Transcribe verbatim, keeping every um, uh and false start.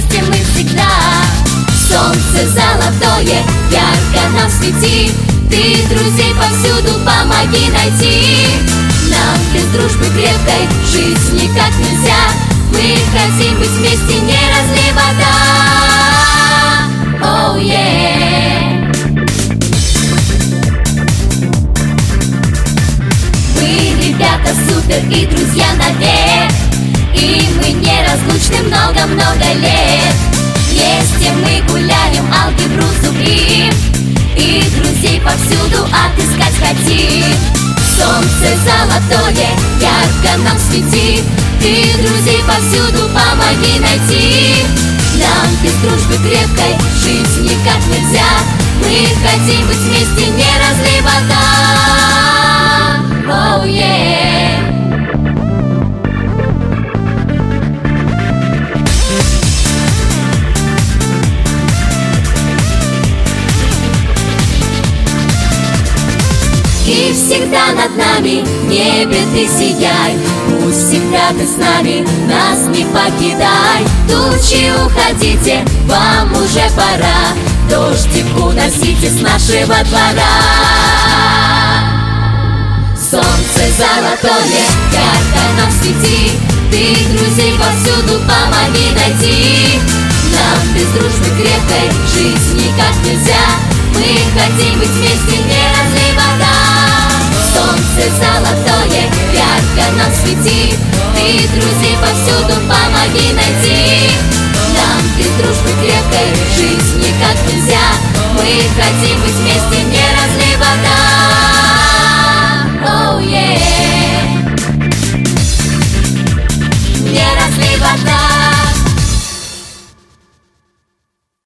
вместе мы всегда. Солнце золотое, ярко нам свети, ты друзей повсюду помоги найти. Нам без дружбы крепкой жить никак нельзя, мы хотим быть вместе, не разлей вода. Oh, yeah. Мы ребята супер и друзья навек, и мы неразлучны много-много лет. Вместе мы гуляем, алгебру зубрим, и друзей повсюду отыскать хотим. Солнце золотое, ярко нам свети, ты друзей повсюду помоги найти. Нам без дружбы крепкой жить никак нельзя, мы хотим быть вместе, не разлей вода. Oh, yeah. И всегда над нами в небе ты сияй, пусть всегда ты с нами, нас не покидай. Тучи уходите, вам уже пора, дождик уносите с нашего двора. Солнце золотое, ярко нам свети, ты друзей повсюду помоги найти. Нам без дружбы крепкой жить никак нельзя, мы хотим быть вместе, не разлей вода. Солнце золотое, ярко нам свети, ты друзей повсюду помоги найти. Нам без дружбы крепкой жить никак нельзя, мы хотим быть вместе, не